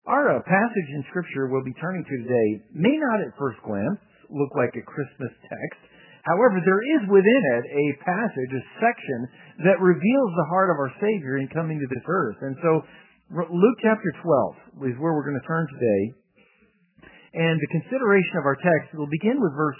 Our passage in Scripture we'll be turning to today may not at first glance look like a Christmas text. However, there is within it a passage, a section that reveals the heart of our Savior in coming to this earth. And so Luke chapter 12 is where we're going to turn today. And the consideration of our text will begin with verse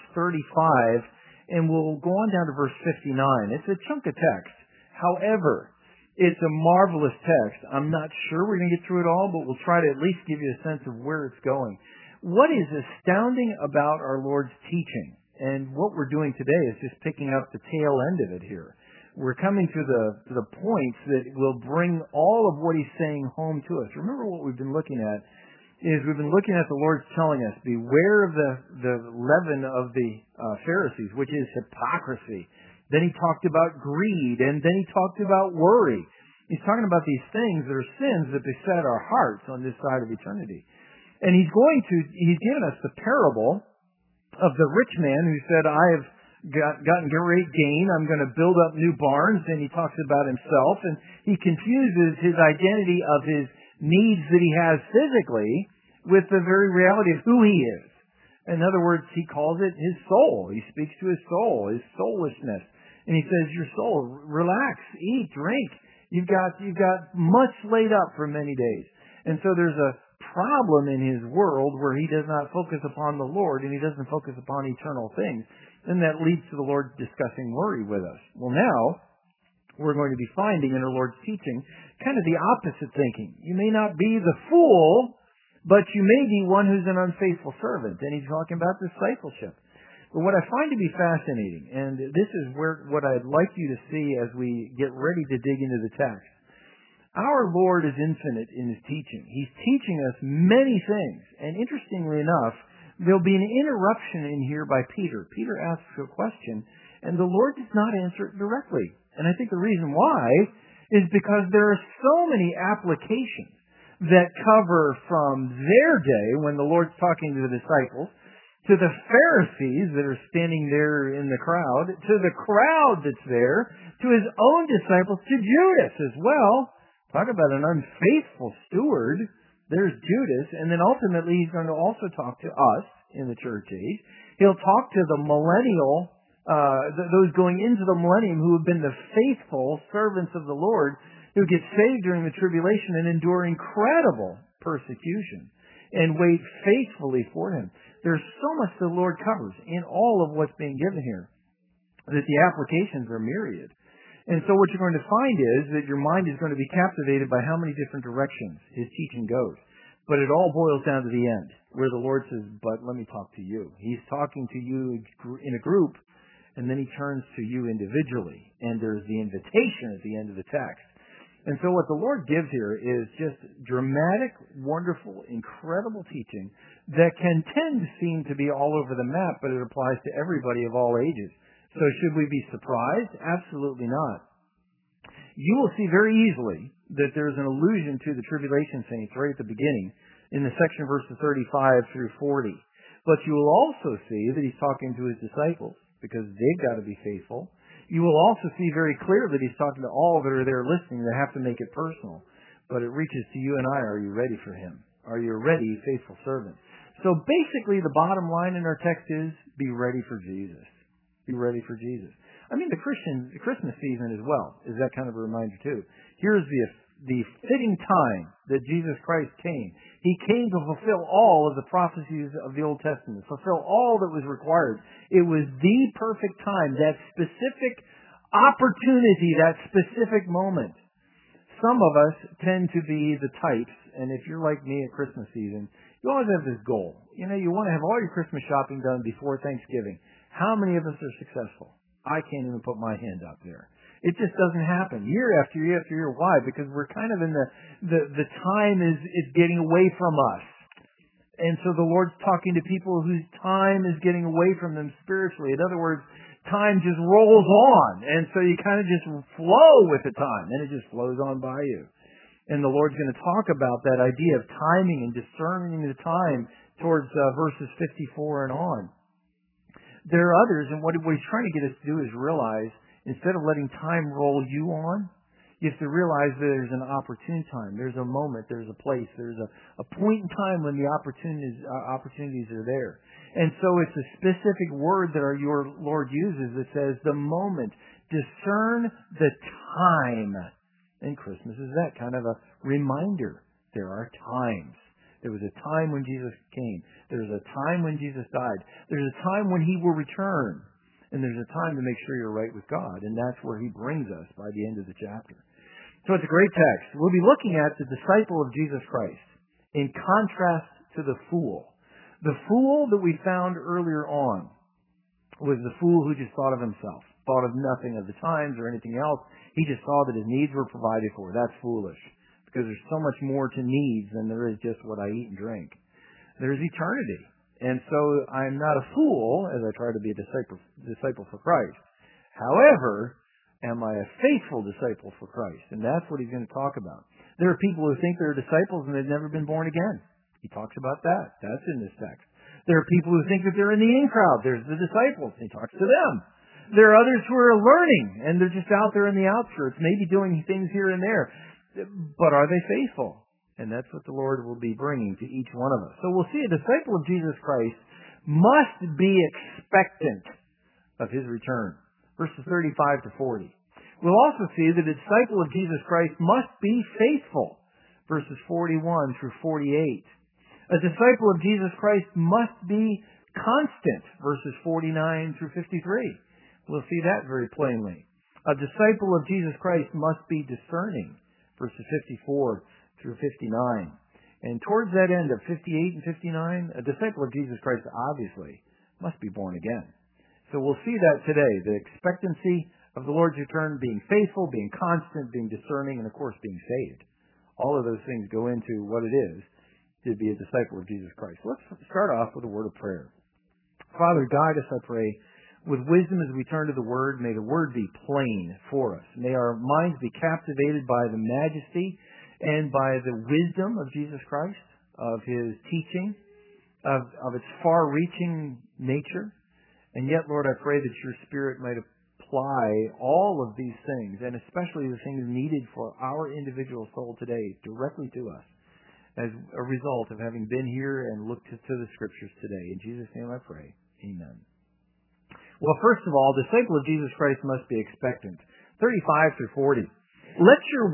35 and we'll go on down to verse 59. It's a chunk of text. However, it's a marvelous text. I'm not sure we're going to get through it all, but we'll try to at least give you a sense of where it's going. What is astounding about our Lord's teaching, and what we're doing today is just picking up the tail end of it here. We're coming to the points that will bring all of what He's saying home to us. Remember what we've been looking at is we've been looking at the Lord telling us, beware of the leaven of the Pharisees, which is hypocrisy. Then He talked about greed, and then He talked about worry. He's talking about these things that are sins that beset our hearts on this side of eternity. And He's given us the parable of the rich man who said, I have gotten great gain, I'm going to build up new barns, and he talks about himself, and he confuses his identity of his needs that he has physically with the very reality of who he is. In other words, he calls it his soul. He speaks to his soul, his soulishness. And he says, your soul, relax, eat, drink. You've got much laid up for many days. And so there's a problem in his world where he does not focus upon the Lord and he doesn't focus upon eternal things. And that leads to the Lord discussing worry with us. Well, now we're going to be finding in our Lord's teaching kind of the opposite thinking. You may not be the fool, but you may be one who's an unfaithful servant. And he's talking about discipleship. But what I find to be fascinating, and this is what I'd like you to see as we get ready to dig into the text. Our Lord is infinite in His teaching. He's teaching us many things. And interestingly enough, there'll be an interruption in here by Peter. Peter asks a question, and the Lord does not answer it directly. And I think the reason why is because there are so many applications that cover from their day when the Lord's talking to the disciples, to the Pharisees that are standing there in the crowd, to the crowd that's there, to His own disciples, to Judas as well. Talk about an unfaithful steward. There's Judas. And then ultimately He's going to also talk to us in the church age. He'll talk to the millennial, those going into the millennium who have been the faithful servants of the Lord, who get saved during the tribulation and endure incredible persecution and wait faithfully for Him. There's so much the Lord covers in all of what's being given here that the applications are myriad. And so what you're going to find is that your mind is going to be captivated by how many different directions His teaching goes. But it all boils down to the end, where the Lord says, but let me talk to you. He's talking to you in a group, and then He turns to you individually. And there's the invitation at the end of the text. And so what the Lord gives here is just dramatic, wonderful, incredible teaching that can tend to seem to be all over the map, but it applies to everybody of all ages. So should we be surprised? Absolutely not. You will see very easily that there's an allusion to the tribulation saints right at the beginning in the section verses 35 through 40. But you will also see that He's talking to His disciples because they've got to be faithful. You will also see very clear that He's talking to all that are there listening that have to make it personal. But it reaches to you and I. Are you ready for Him? Are you ready, faithful servant? So basically the bottom line in our text is be ready for Jesus. Be ready for Jesus. I mean, the Christmas season as well is that kind of a reminder too. Here's the fitting time that Jesus Christ came. He came to fulfill all of the prophecies of the Old Testament, fulfill all that was required. It was the perfect time, that specific opportunity, that specific moment. Some of us tend to be the types, and if you're like me at Christmas season, you always have this goal. You know, you want to have all your Christmas shopping done before Thanksgiving. How many of us are successful? I can't even put my hand up there. It just doesn't happen year after year after year. Why? Because we're kind of in the time is getting away from us. And so the Lord's talking to people whose time is getting away from them spiritually. In other words, time just rolls on. And so you kind of just flow with the time. And it just flows on by you. And the Lord's going to talk about that idea of timing and discerning the time towards verses 54 and on. There are others, and what He's trying to get us to do is realize, instead of letting time roll you on, You have to realize that there's an opportune time. There's a moment. There's a place. There's a point in time when the opportunities are there. And so it's a specific word that your Lord uses that says the moment. Discern the time. And Christmas is that kind of a reminder. There are times. There was a time when Jesus came. There's a time when Jesus died. There's a time when He will return. And there's a time to make sure you're right with God. And that's where He brings us by the end of the chapter. So it's a great text. We'll be looking at the disciple of Jesus Christ in contrast to the fool. The fool that we found earlier on was the fool who just thought of himself, thought of nothing of the times or anything else. He just saw that his needs were provided for. That's foolish, because there's so much more to needs than there is just what I eat and drink. There's eternity. And so I'm not a fool as I try to be a disciple for Christ. However, am I a faithful disciple for Christ? And that's what he's going to talk about. There are people who think they're disciples and they've never been born again. He talks about that. That's in this text. There are people who think that they're in the in crowd. There's the disciples. He talks to them. There are others who are learning, and they're just out there in the outskirts, maybe doing things here and there. But are they faithful? And that's what the Lord will be bringing to each one of us. So we'll see a disciple of Jesus Christ must be expectant of His return. Verses 35 to 40. We'll also see that a disciple of Jesus Christ must be faithful. Verses 41 through 48. A disciple of Jesus Christ must be constant. Verses 49 through 53. We'll see that very plainly. A disciple of Jesus Christ must be discerning. Verses 54 through 59. And towards that end of 58 and 59, a disciple of Jesus Christ obviously must be born again. So we'll see that today, the expectancy of the Lord's return, being faithful, being constant, being discerning, and of course being saved. All of those things go into what it is to be a disciple of Jesus Christ. Let's start off with a word of prayer. Father, guide us, I pray, with wisdom as we turn to the Word. May the Word be plain for us. May our minds be captivated by the majesty and by the wisdom of Jesus Christ, of His teaching, of its far-reaching nature. And yet, Lord, I pray that Your Spirit might apply all of these things, and especially the things needed for our individual soul today, directly to us, as a result of having been here and looked to the Scriptures today. In Jesus' name I pray. Amen. Well, first of all, disciple of Jesus Christ must be expectant. 35 through 40. Let your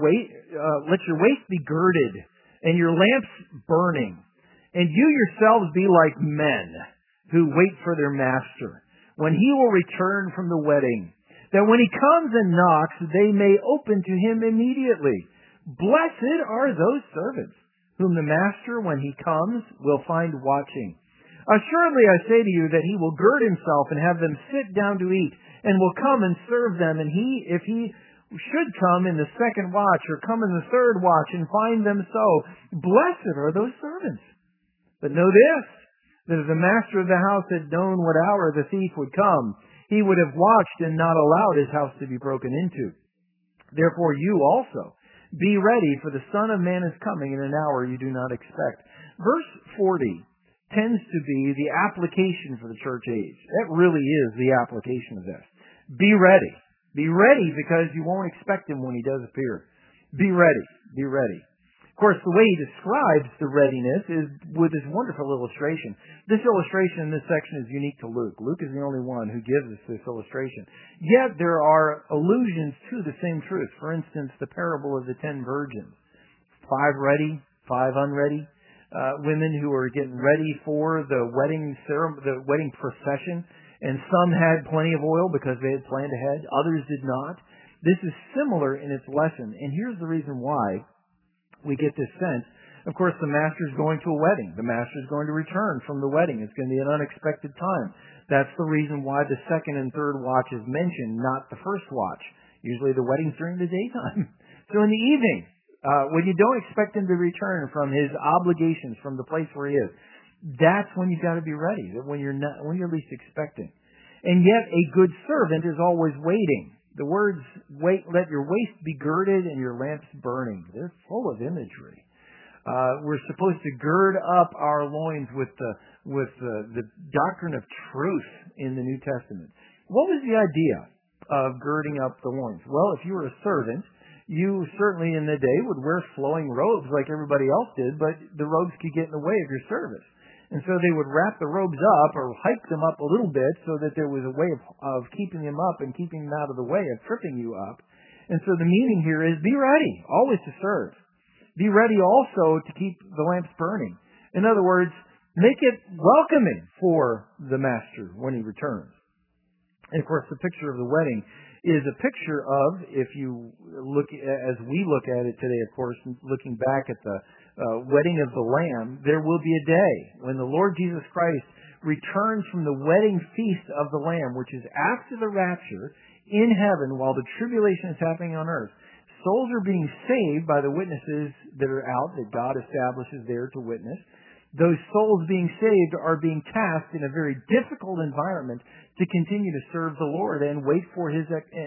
waist be girded, and your lamps burning, and you yourselves be like men who wait for their master, when he will return from the wedding, that when he comes and knocks, they may open to him immediately. Blessed are those servants whom the master, when he comes, will find watching. Assuredly, I say to you that he will gird himself and have them sit down to eat, and will come and serve them. And if he should come in the second watch, or come in the third watch, and find them so, blessed are those servants. But know this, that if the master of the house had known what hour the thief would come, he would have watched and not allowed his house to be broken into. Therefore you also be ready, for the Son of Man is coming in an hour you do not expect. Verse 40 tends to be the application for the church age. That really is the application of this. Be ready. Be ready, because you won't expect him when he does appear. Be ready. Be ready. Of course, the way he describes the readiness is with this wonderful illustration. This illustration in this section is unique to Luke. Luke is the only one who gives us this illustration. Yet there are allusions to the same truth. For instance, the parable of the 10 virgins. 5 ready, 5 unready. Women who are getting ready for the wedding procession, and some had plenty of oil because they had planned ahead. Others did not. This is similar in its lesson, and here's the reason why we get this sense. Of course, the master's going to a wedding. The master's going to return from the wedding. It's going to be an unexpected time. That's the reason why the second and third watch is mentioned, not the first watch. Usually the wedding's during the daytime. So in the evening, when you don't expect him to return from his obligations, from the place where he is, that's when you've got to be ready, when you're least expecting. And yet a good servant is always waiting. The words, "Wait, let your waist be girded and your lamps burning," they're full of imagery. We're supposed to gird up our loins with the doctrine of truth in the New Testament. What was the idea of girding up the loins? Well, if you were a servant, You certainly in the day would wear flowing robes like everybody else did, but the robes could get in the way of your service. And so they would wrap the robes up or hike them up a little bit so that there was a way of keeping them up and keeping them out of the way of tripping you up. And so the meaning here is be ready, always to serve. Be ready also to keep the lamps burning. In other words, make it welcoming for the master when he returns. And of course, the picture of the wedding is a picture of, if you look, as we look at it today, of course, looking back at the wedding of the Lamb, there will be a day when the Lord Jesus Christ returns from the wedding feast of the Lamb, which is after the rapture, in heaven while the tribulation is happening on earth. Souls are being saved by the witnesses that are out, that God establishes there to witness. Those souls being saved are being tasked in a very difficult environment to continue to serve the Lord and wait for Him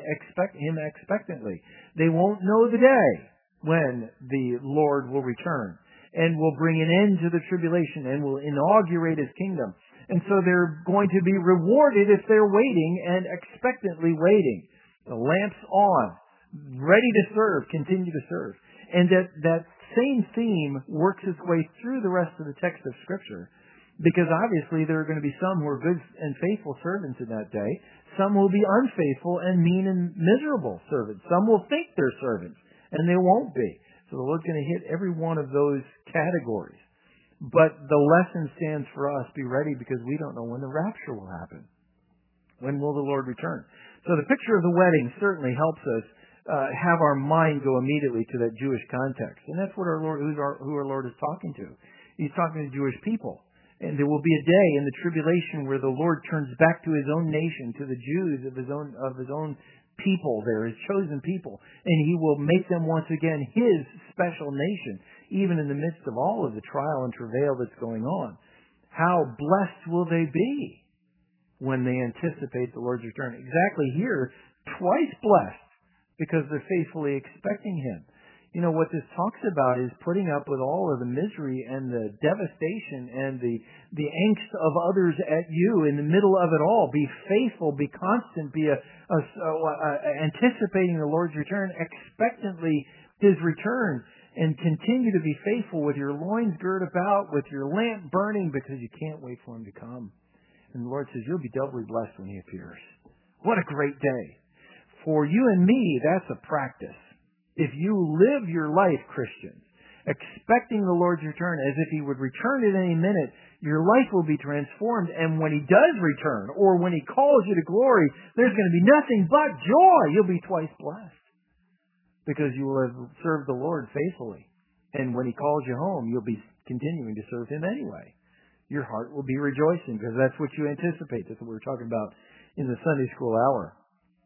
expectantly. They won't know the day when the Lord will return and will bring an end to the tribulation and will inaugurate His kingdom. And so they're going to be rewarded if they're waiting and expectantly waiting. The lamp's on, ready to serve, continue to serve. And that same theme works its way through the rest of the text of Scripture, because obviously there are going to be some who are good and faithful servants in that day. Some will be unfaithful and mean and miserable servants. Some will think they're servants, and they won't be. So the Lord's going to hit every one of those categories. But the lesson stands for us, be ready, because we don't know when the rapture will happen. When will the Lord return? So the picture of the wedding certainly helps us have our mind go immediately to that Jewish context. And that's what who our Lord is talking to. He's talking to Jewish people. And there will be a day in the tribulation where the Lord turns back to His own nation, to the Jews of His own people there, His chosen people. And He will make them once again His special nation, even in the midst of all of the trial and travail that's going on. How blessed will they be when they anticipate the Lord's return? Exactly here, twice blessed, because they're faithfully expecting Him. You know, what this talks about is putting up with all of the misery and the devastation and the angst of others at you in the middle of it all. Be faithful, be constant, be anticipating the Lord's return, expectantly His return, and continue to be faithful with your loins girt about, with your lamp burning, because you can't wait for Him to come. And the Lord says, you'll be doubly blessed when He appears. What a great day. For you and me, that's a practice. If you live your life, Christians, expecting the Lord's return as if He would return at any minute, your life will be transformed. And when He does return, or when He calls you to glory, there's going to be nothing but joy. You'll be twice blessed, because you will have served the Lord faithfully. And when He calls you home, you'll be continuing to serve Him anyway. Your heart will be rejoicing, because that's what you anticipate. That's what we were talking about in the Sunday school hour.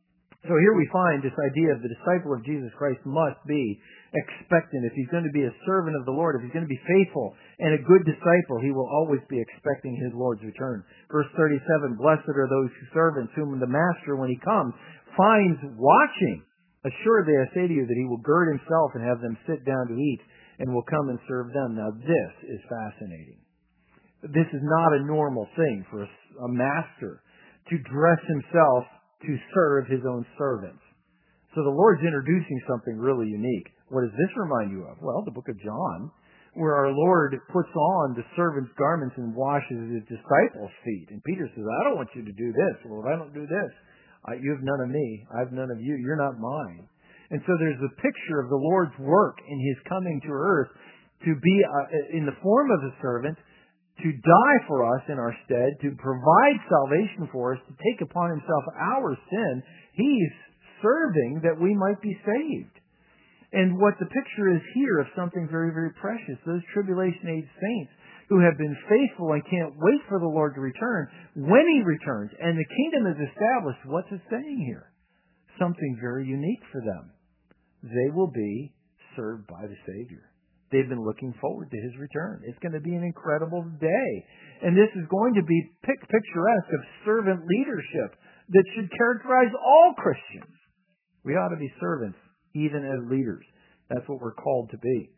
So here we find this idea of the disciple of Jesus Christ must be expectant. If he's going to be a servant of the Lord, if he's going to be faithful and a good disciple, he will always be expecting his Lord's return. Verse 37, blessed are those servants whom the master, when he comes, finds watching. Assuredly, I say to you that he will gird himself and have them sit down to eat, and will come and serve them. Now this is fascinating. This is not a normal thing for a master to dress himself to serve his own servants. So the Lord's introducing something really unique. What does this remind you of? Well, the book of John, where our Lord puts on the servant's garments and washes his disciples' feet. And Peter says, I don't want you to do this. Well, if I don't do this, you have none of me. I have none of you. You're not mine. And so there's a picture of the Lord's work in His coming to earth to be in the form of a servant, to die for us in our stead, to provide salvation for us, to take upon Himself our sin. He's serving that we might be saved. And what the picture is here of something very, very precious, those tribulation age saints who have been faithful and can't wait for the Lord to return, when He returns and the kingdom is established, what's it saying here? Something very unique for them. They will be served by the Savior. They've been looking forward to His return. It's going to be an incredible day. And this is going to be picturesque of servant leadership that should characterize all Christians. We ought to be servants, even as leaders. That's what we're called to be.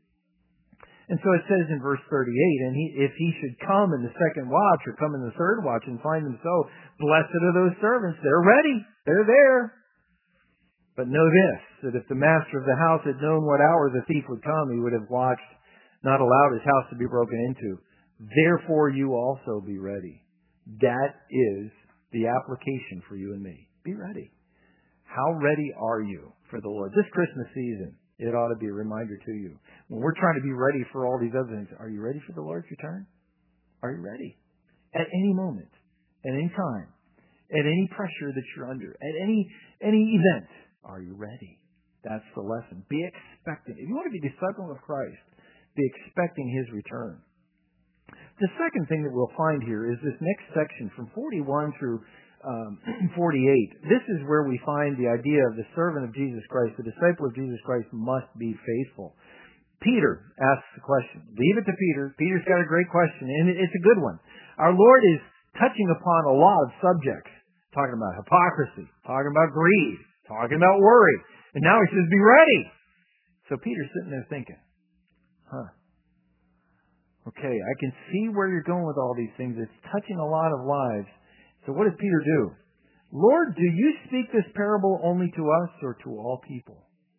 And so it says in verse 38, and if he should come in the second watch or come in the third watch and find them so, blessed are those servants. They're ready. They're there. But know this, that if the master of the house had known what hour the thief would come, he would have watched, not allowed his house to be broken into. Therefore you also be ready. That is the application for you and me. Be ready. How ready are you for the Lord? This Christmas season, it ought to be a reminder to you. When we're trying to be ready for all these other things, are you ready for the Lord's return? Are you ready? At any moment, at any time, at any pressure that you're under, at any event, are you ready? That's the lesson. Be expectant. If you want to be a disciple of Christ, be expecting His return. The second thing that we'll find here is this next section from 41 through 48. This is where we find the idea of the servant of Jesus Christ, the disciple of Jesus Christ must be faithful. Peter asks the question. Leave it to Peter. Peter's got a great question, and it's a good one. Our Lord is touching upon a lot of subjects, talking about hypocrisy, talking about greed, talking about worry. And now he says, be ready. So Peter's sitting there thinking, okay, I can see where you're going with all these things. It's touching a lot of lives. So what does Peter do? Lord, do you speak this parable only to us or to all people?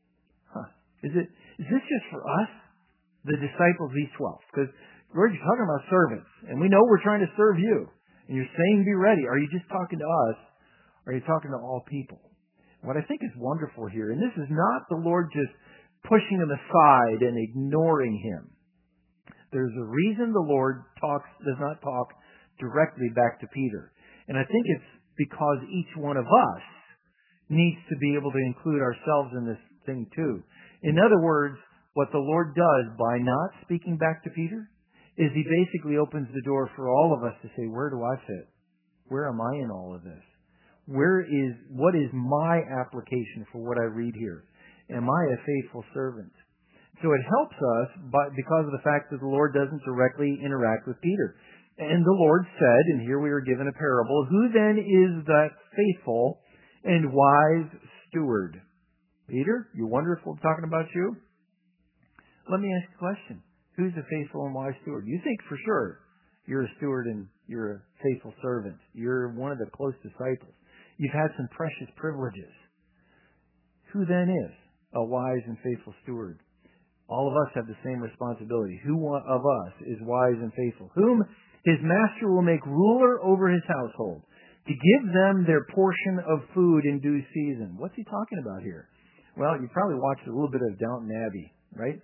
Is this just for us, the disciples, these 12? Because, Lord, you're talking about servants, and we know we're trying to serve you. And you're saying be ready. Are you just talking to us, or are you talking to all people? What I think is wonderful here, and this is not the Lord just pushing him aside and ignoring him. There's a reason the Lord does not talk directly back to Peter. And I think it's because each one of us needs to be able to include ourselves in this thing too. In other words, what the Lord does by not speaking back to Peter is he basically opens the door for all of us to say, where do I fit? Where am I in all of this? What is my application for what I read here? Am I a faithful servant? So it helps us because of the fact that the Lord doesn't directly interact with Peter. And the Lord said, and here we are given a parable, who then is that faithful and wise steward? Peter, you wonder if we're talking about you? Let me ask you a question. Who's a faithful and wise steward? You think for sure you're a steward and you're a faithful servant. You're one of the close disciples. You've had some precious privileges. Who then is a wise and faithful steward? All of us have the same responsibility. Who of us is wise and faithful? Whom his master will make ruler over his household, to give them their portion of food in due season. What's he talking about here? Well, you probably watched a little bit of Downton Abbey, right?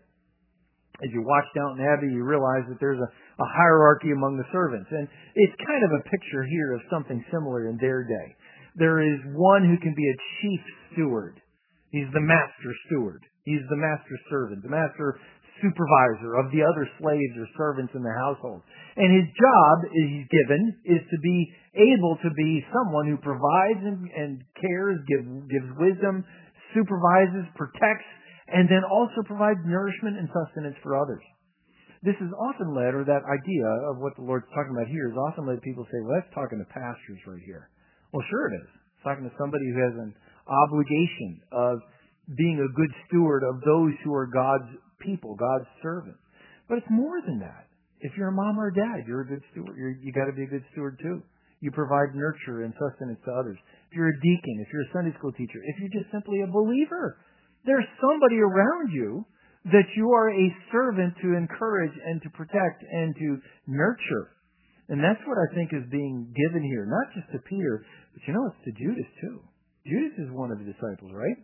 As you watch Downton Abbey, you realize that there's a hierarchy among the servants. And it's kind of a picture here of something similar in their day. There is one who can be a chief steward. He's the master steward. He's the master servant, the master supervisor of the other slaves or servants in the household. And his job he's given is to be able to be someone who provides and cares, gives wisdom, supervises, protects, and then also provides nourishment and sustenance for others. This is often led, or that idea of what the Lord's talking about here is often led people say, well, that's talking to pastors right here. Well, sure it is. It's talking to somebody who has an obligation of being a good steward of those who are God's people, God's servants. But it's more than that. If you're a mom or a dad, you're a good steward. You got to be a good steward too. You provide nurture and sustenance to others. If you're a deacon, if you're a Sunday school teacher, if you're just simply a believer, there's somebody around you that you are a servant to encourage and to protect and to nurture. And that's what I think is being given here, not just to Peter, but it's to Judas too. Judas is one of the disciples, right?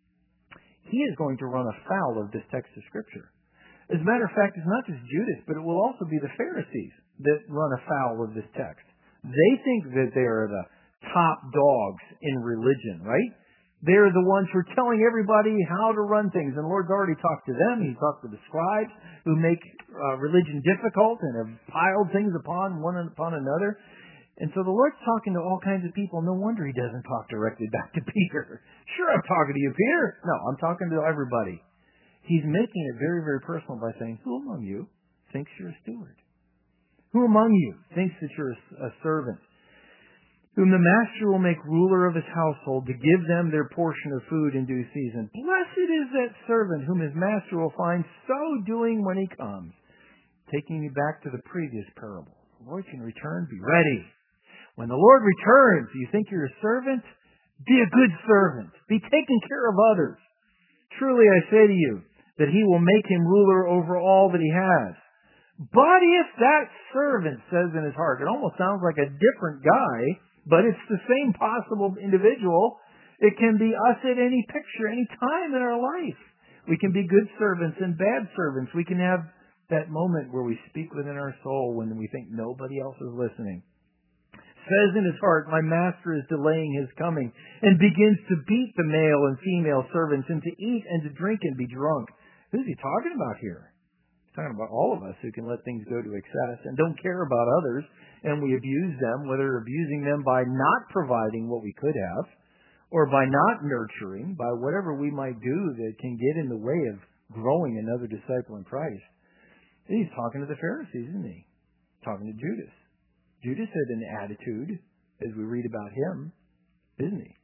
He is going to run afoul of this text of Scripture. As a matter of fact, it's not just Judas, but it will also be the Pharisees that run afoul of this text. They think that they are the top dogs in religion, right? They're the ones who are telling everybody how to run things. And the Lord's already talked to them. He's talked to the scribes who make religion difficult and have piled things upon one upon another. And so the Lord's talking to all kinds of people. No wonder he doesn't talk directly back to Peter. Sure, I'm talking to you, Peter. No, I'm talking to everybody. He's making it very, very personal by saying, who among you thinks you're a steward? Who among you thinks that you're a servant? Whom the master will make ruler of his household, to give them their portion of food in due season. Blessed is that servant whom his master will find so doing when he comes. Taking me back to the previous parable. The Lord can return, be ready. When the Lord returns, you think you're a servant? Be a good servant. Be taking care of others. Truly I say to you that he will make him ruler over all that he has. But if that servant says in his heart, it almost sounds like a different guy, but it's the same possible individual. It can be us at any picture, any time in our life. We can be good servants and bad servants. We can have that moment where we speak within our soul when we think nobody else is listening. Says in his heart, my master is delaying his coming, and begins to beat the male and female servants, and to eat and to drink and be drunk. Who's he talking about here? He's talking about all of us who can let things go to excess and don't care about others, and we abuse them, whether abusing them by not providing what we could have, or by not nurturing, by whatever we might do that can get in the way of growing another disciple in Christ. He's talking to the Pharisees, isn't he? Talking to Judas. Judas had an attitude, as we read about him, isn't he?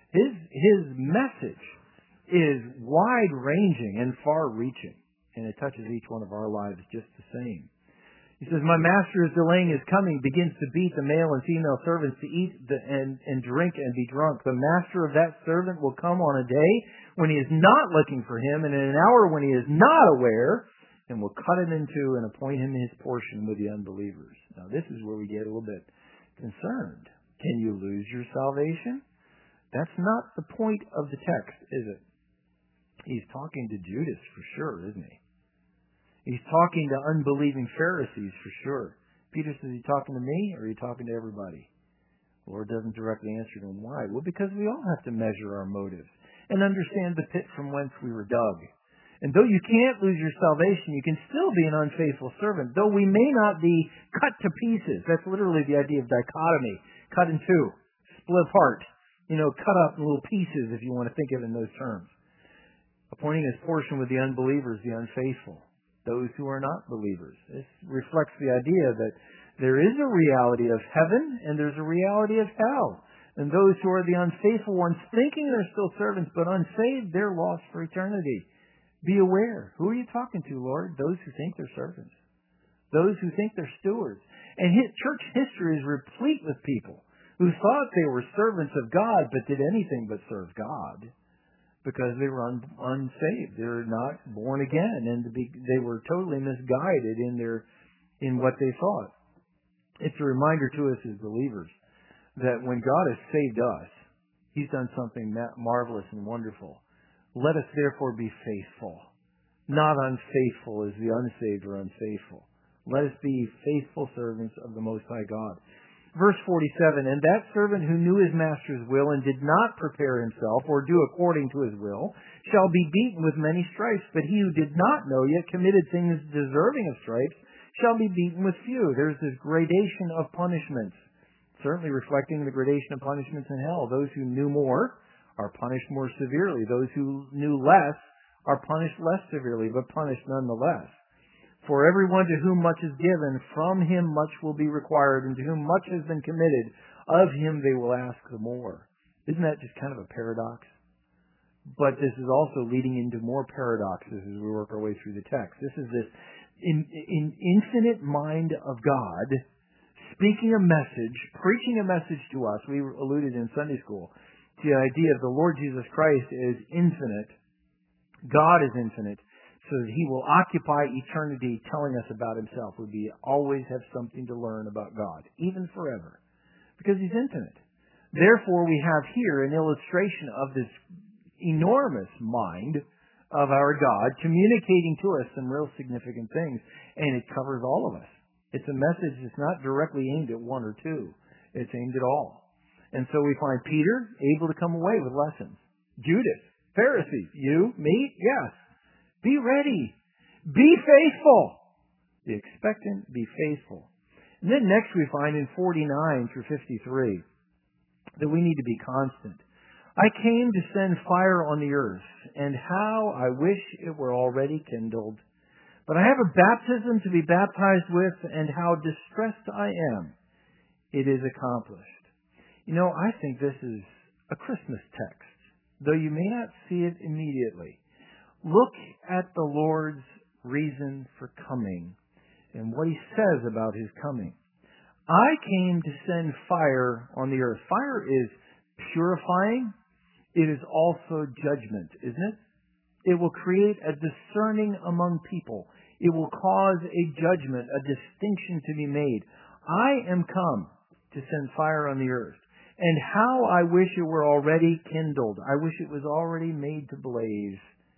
His message is wide-ranging and far-reaching, and it touches each one of our lives just the same. He says, my master is delaying his coming, begins to beat the male and female servants, to eat and drink and be drunk. The master of that servant will come on a day when he is not looking for him, and in an hour when he is not aware, and will cut him in two and appoint him his portion with the unbelievers. Now this is where we get a little bit concerned. Can you lose your salvation? That's not the point of the text, is it? He's talking to Judas for sure, isn't he? He's talking to unbelieving Pharisees for sure. Peter says, are you talking to me or are you talking to everybody? The Lord doesn't directly answer to him. Why? Well, because we all have to measure our motives and understand the pit from whence we were dug. And though you can't lose your salvation, you can still be an unfaithful servant. Though we may not be cut to pieces. That's literally the idea of dichotomy. Cut in two. Split apart. Cut up in little pieces if you want to think of it in those terms. Appointing his portion with the unbelievers, the unfaithful. Those who are not believers. This reflects the idea that there is a reality of heaven and there's a reality of hell. And those who are the unfaithful ones, thinking they're still servants but unsaved, they're lost for eternity. Be aware. Who are you talking to, Lord? Those who think they're servants. Those who think they're stewards. And church history is replete with people who thought they were servants of God but did anything but serve God because they were unsaved. They were not born again, and they were totally misguided in what they thought. It's a reminder to us as believers that when God has saved us, He's done something marvelous and wonderful. Let us therefore be faithful, not unfaithful as the unsaved are unfaithful. Let us be faithful servants of the Most High God. Verse 47, and that servant who knew his master's will and did not prepare himself or do according to his will shall be beaten with many stripes. But he who did not know yet committed things deserving of stripes shall be beaten with few. There's this gradation of punishments, certainly reflecting the gradation of punishments in hell. Those who knew more are punished more severely. Those who knew less are punished less severely, but punished nonetheless. For everyone to whom much is given, from him much will be required, and to whom much has been committed, of him they will ask the more. Isn't that just kind of a paradox? But this is also leading into more paradoxes as we work our way through the text. This is this infinite mind of God speaking a message, preaching a message to us. We alluded in Sunday school to the idea of the Lord Jesus Christ is infinite. God is infinite. So that He will occupy eternity telling us about Himself. We always have something to learn about God, even forever, because He's infinite. Therefore, we have here an illustration of this enormous mind of our God communicating to us some real significant things, and it covers all of us. It's a message that's not directly aimed at one or two. It's aimed at all. And so we find Peter able to come away with lessons. Judas, Pharisees, you, me, yes. Be ready. Be faithful. Be expectant. Be faithful. And then next we find in 49 through 53 that we need to be constant. I came to send fire on the earth, and how I wish it were already kindled. But I have a baptism to be baptized with, and how distressed I am. It is accomplished. I think this is a Christmas text, though you may not see it immediately. Look at the Lord's reason for coming and what He says about His coming. I came to send fire on the earth. Fire is purifying, it is also judgment, isn't it? It will create a discerning among people. It will cause a judgment, a distinction to be made. I am come to send fire on the earth. And how I wish it were already kindled. I wish it was already made to blaze.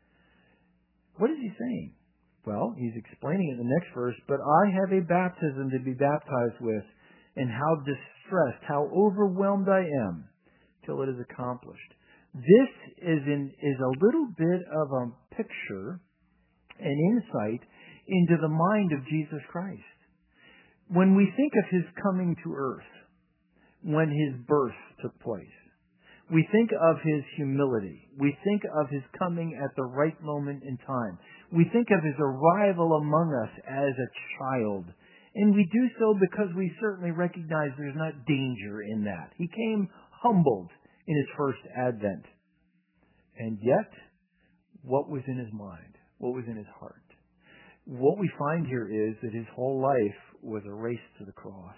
What is he saying? Well, he's explaining it in the next verse. But I have a baptism to be baptized with, and how distressed, how overwhelmed I am, till it is accomplished. This is a little bit of a picture, an insight into the mind of Jesus Christ. When we think of his coming to earth, when his birth took place, we think of his humility. We think of his coming at the right moment in time. We think of his arrival among us as a child. And we do so because we certainly recognize there's not danger in that. He came humbled in his first advent. And yet, what was in his mind? What was in his heart? What we find here is that his whole life was a race to the cross.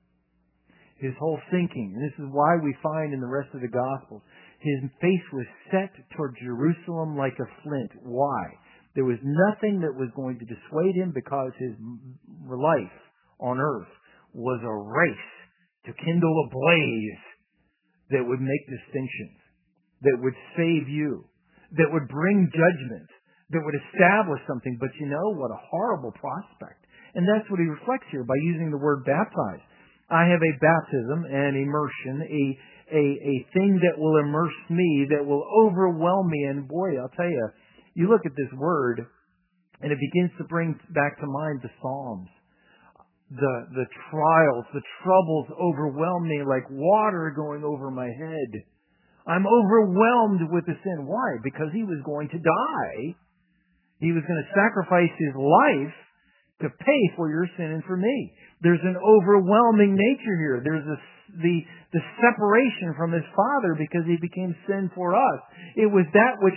His whole thinking, and this is why we find in the rest of the Gospels, his face was set toward Jerusalem like a flint. Why? There was nothing that was going to dissuade him, because his life on earth was a race to kindle a blaze that would make distinctions, that would save you, that would bring judgment, that would establish something. But you know what? A horrible prospect. And that's what he reflects here by using the word baptized. I have a baptism, an immersion, a thing that will immerse me, that will overwhelm me. And boy, I'll tell you, you look at this word, and it begins to bring back to mind the Psalms. The trials, the troubles overwhelm me like water going over my head. I'm overwhelmed with the sin. Why? Because he was going to die. He was going to sacrifice his life to pay for your sin and for me. There's an overwhelming nature here. There's the separation from his Father because he became sin for us. It was that which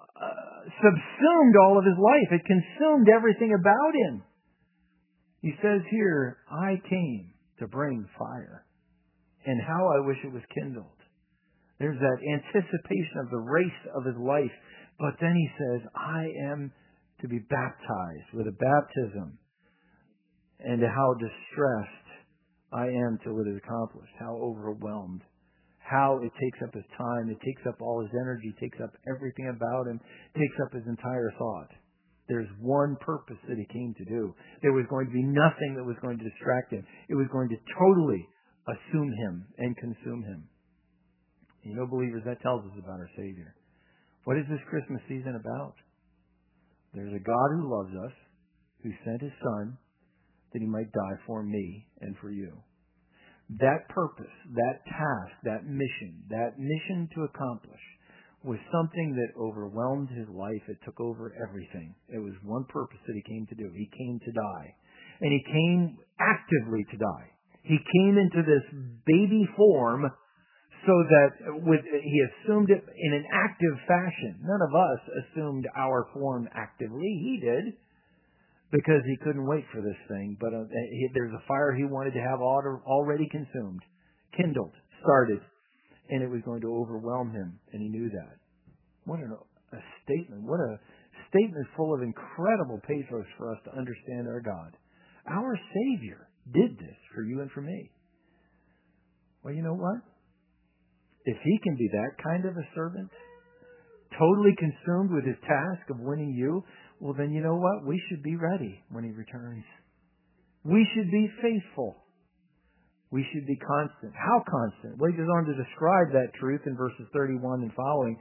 subsumed all of his life. It consumed everything about him. He says here, I came to bring fire, and how I wish it was kindled. There's that anticipation of the race of his life. But then he says, I am to be baptized with a baptism, and how distressed I am till it is accomplished. How overwhelmed. How it takes up his time. It takes up all his energy. Takes up everything about him. Takes up his entire thought. There's one purpose that he came to do. There was going to be nothing that was going to distract him. It was going to totally assume him and consume him. You know, believers, that tells us about our Savior. What is this Christmas season about? There's a God who loves us, who sent his Son, that he might die for me and for you. That purpose, that task, that mission to accomplish was something that overwhelmed his life. It took over everything. It was one purpose that he came to do. He came to die. And he came actively to die. He came into this baby form so that he assumed it in an active fashion. None of us assumed our form actively. He did, because he couldn't wait for this thing. But there's a fire he wanted to have already consumed, kindled, started, and it was going to overwhelm him, and he knew that. What a statement. What a statement full of incredible pathos for us to understand our God. Our Savior did this for you and for me. Well, you know what? If he can be that kind of a servant, totally consumed with his task of winning you, well, then you know what? We should be ready when he returns. We should be faithful. We should be constant. How constant? Well, he goes on to describe that truth in verses 31 and following.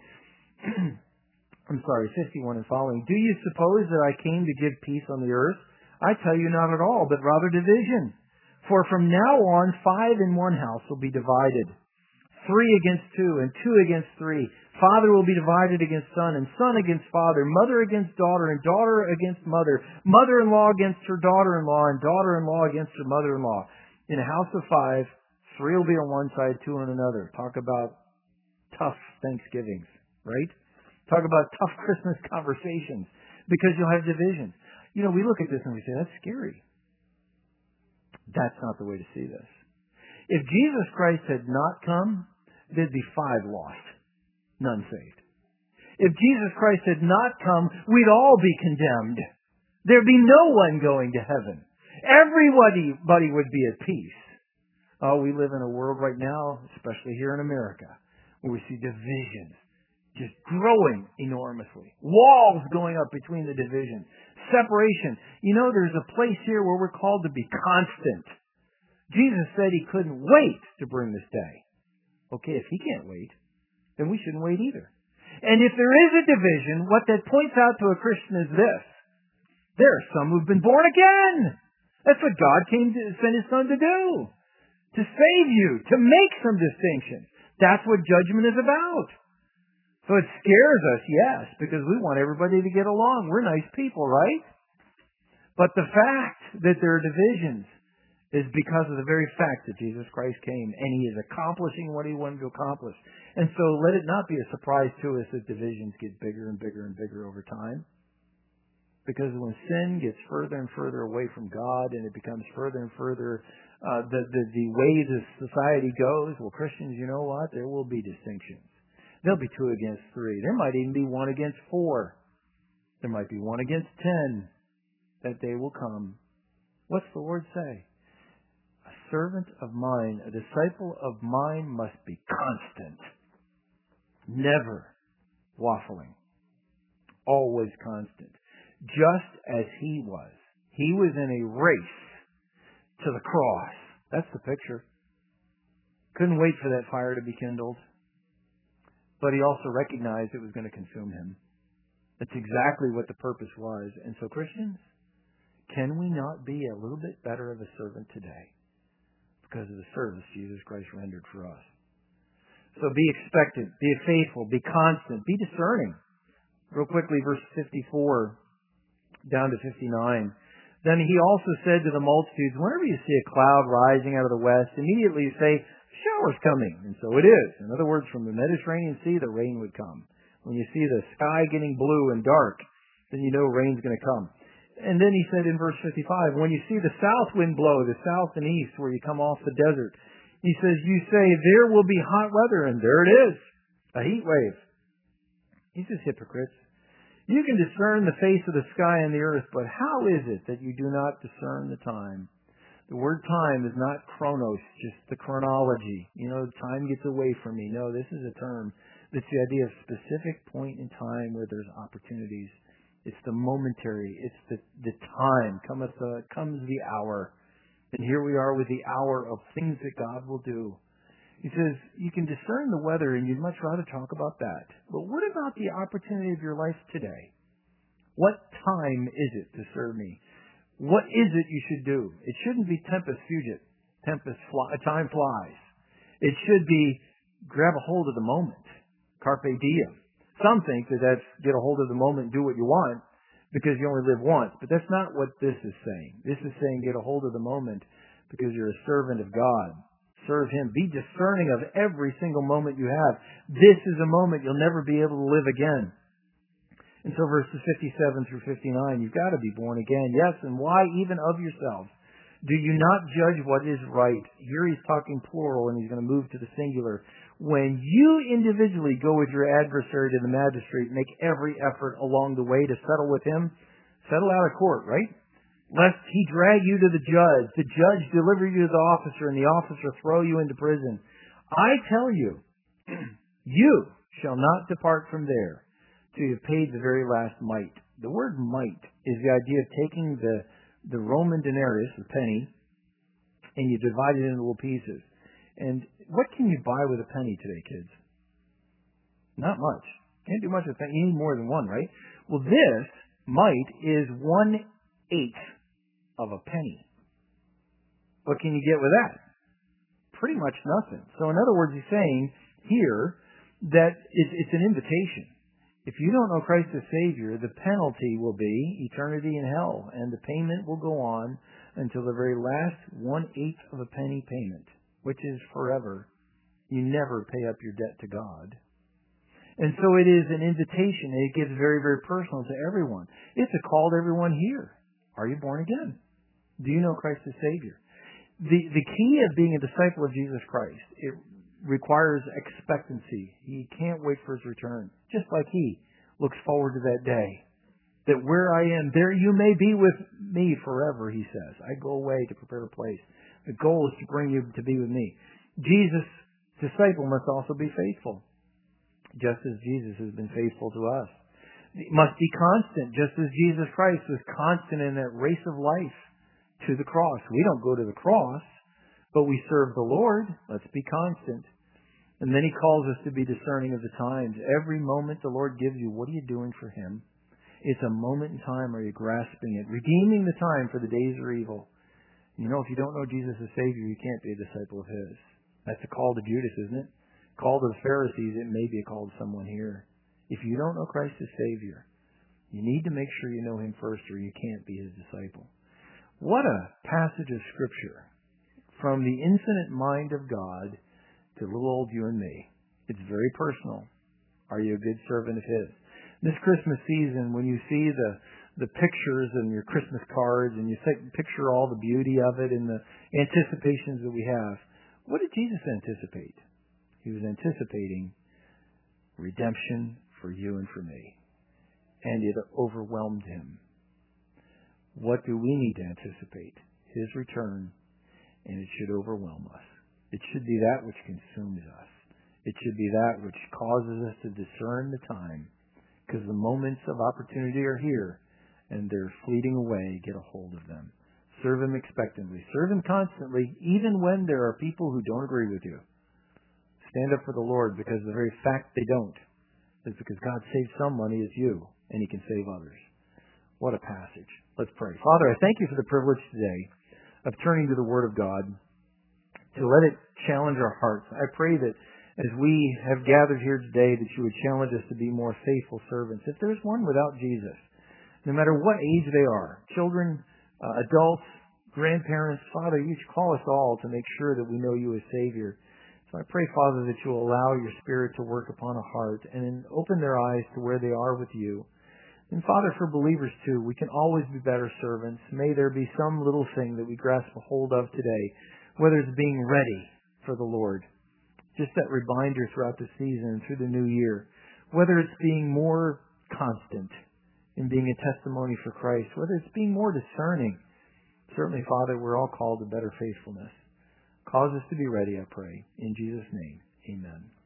51 and following. Do you suppose that I came to give peace on the earth? I tell you not at all, but rather division. For from now on, 5 in one house will be divided. 3 against 2, and 2 against 3. Father will be divided against son, and son against father, mother against daughter, and daughter against mother, mother-in-law against her daughter-in-law, and daughter-in-law against her mother-in-law. In a house of 5, 3 will be on one side, 2 on another. Talk about tough Thanksgivings, right? Talk about tough Christmas conversations, because you'll have divisions. You know, we look at this and we say, that's scary. That's not the way to see this. If Jesus Christ had not come, there'd be 5 lost, none saved. If Jesus Christ had not come, we'd all be condemned. There'd be no one going to heaven. Everybody would be at peace. Oh, we live in a world right now, especially here in America, where we see divisions just growing enormously. Walls going up between the divisions. Separation. You know, there's a place here where we're called to be constant. Jesus said He couldn't wait to bring this day. Okay, if He can't wait, then we shouldn't wait either. And if there is a division, what that points out to a Christian is this. There are some who've been born again. That's what God came to send His Son to do. To save you, to make some distinctions. That's what judgment is about. So it scares us, yes, because we want everybody to get along. We're nice people, right? But the fact that there are divisions is because of the very fact that Jesus Christ came and He is accomplishing what He wanted to accomplish. And so let it not be a surprise to us that divisions get bigger and bigger and bigger over time. Because when sin gets further and further away from God and it becomes further and further the way the society goes, well, Christians, you know what? There will be distinctions. There'll be 2 against 3. There might even be 1 against 4. There might be 1 against 10. That day will come. What's the Lord say? A servant of mine, a disciple of mine must be constant. Never waffling. Always constant. Just as He was. He was in a race to the cross. That's the picture. Couldn't wait for that fire to be kindled. But He also recognized it was going to consume Him. That's exactly what the purpose was. And so, Christians, can we not be a little bit better of a servant today because of the service Jesus Christ rendered for us? So be expectant, be faithful, be constant, be discerning. Real quickly, verse 54 down to 59. Then He also said to the multitudes, whenever you see a cloud rising out of the west, immediately you say, shower's coming. And so it is. In other words, from the Mediterranean Sea, the rain would come. When you see the sky getting blue and dark, then you know rain's going to come. And then He said in verse 55, when you see the south wind blow, the south and east, where you come off the desert, He says, you say, there will be hot weather, and there it is, a heat wave. He says, hypocrites. You can discern the face of the sky and the earth, but how is it that you do not discern the time? The word time is not chronos, just the chronology. You know, time gets away from me. No, this is a term that's the idea of specific point in time where there's opportunities. It's the momentary. It's the time. Comes the hour. And here we are with the hour of things that God will do. He says, you can discern the weather, and you'd much rather talk about that. But what about the opportunity of your life today? What time is it to serve me? What is it you should do? It shouldn't be tempus fugit. Time flies. It should be grab a hold of the moment. Carpe diem. Some think that that's get a hold of the moment and do what you want because you only live once. But that's not what this is saying. This is saying get a hold of the moment because you're a servant of God. Serve Him. Be discerning of every single moment you have. This is a moment you'll never be able to live again. And so verses 57 through 59, you've got to be born again. Yes, and why even of yourselves? Do you not judge what is right? Here He's talking plural, and He's going to move to the singular. When you individually go with your adversary to the magistrate, make every effort along the way to settle with him. Settle out of court, right? Lest he drag you to the judge deliver you to the officer, and the officer throw you into prison. I tell you, you shall not depart from there till you have paid the very last mite. The word mite is the idea of taking the Roman denarius, the penny, and you divide it into little pieces. And what can you buy with a penny today, kids? Not much. Can't do much with a penny. You need more than one, right? Well, this mite is 1/8 of a penny. What can you get with that? Pretty much nothing. So in other words, He's saying here that it's an invitation. If you don't know Christ as Savior, the penalty will be eternity in hell, and the payment will go on until the very last 1/8 of a penny payment, which is forever. You never pay up your debt to God. And so it is an invitation, and it gets very, very personal to everyone. It's a call to everyone here. Are you born again? Do you know Christ as Savior? The key of being a disciple of Jesus Christ, requires expectancy. He can't wait for his return, just like he looks forward to that day. That where I am, there you may be with me forever, he says. I go away to prepare a place. The goal is to bring you to be with me. Jesus' disciple must also be faithful, just as Jesus has been faithful to us. He must be constant, just as Jesus Christ was constant in that race of life to the cross. We don't go to the cross, but we serve the Lord. Let's be constant. And then he calls us to be discerning of the times. Every moment the Lord gives you, what are you doing for him? It's a moment in time. Are you grasping it? Redeeming the time, for the days are evil. You know, if you don't know Jesus as Savior, you can't be a disciple of his. That's a call to Judas, isn't it? Call to the Pharisees. It may be a call to someone here. If you don't know Christ as Savior, you need to make sure you know him first, or you can't be his disciple. What a passage of Scripture. From the infinite mind of God to little old you and me. It's very personal. Are you a good servant of his? This Christmas season, when you see the pictures and your Christmas cards, and you picture all the beauty of it and the anticipations that we have, what did Jesus anticipate? He was anticipating redemption for you and for me. And it overwhelmed him. What do we need to anticipate? His return, and it should overwhelm us. It should be that which consumes us. It should be that which causes us to discern the time, because the moments of opportunity are here, and they're fleeting away. Get a hold of them. Serve him expectantly. Serve him constantly, even when there are people who don't agree with you. Stand up for the Lord, because the very fact they don't is because God saved some money as you, and he can save others. What a passage. Let's pray. Father, I thank you for the privilege today of turning to the Word of God, to let it challenge our hearts. I pray that as we have gathered here today, that you would challenge us to be more faithful servants. If there's one without Jesus, no matter what age they are, children, adults, grandparents, Father, you call us all to make sure that we know you as Savior. So I pray, Father, that you will allow your Spirit to work upon a heart and open their eyes to where they are with you. And Father, for believers too, we can always be better servants. May there be some little thing that we grasp a hold of today, whether it's being ready for the Lord, just that reminder throughout the season and through the new year, whether it's being more constant in being a testimony for Christ, whether it's being more discerning. Certainly, Father, we're all called to better faithfulness. Cause us to be ready, I pray. In Jesus' name, amen.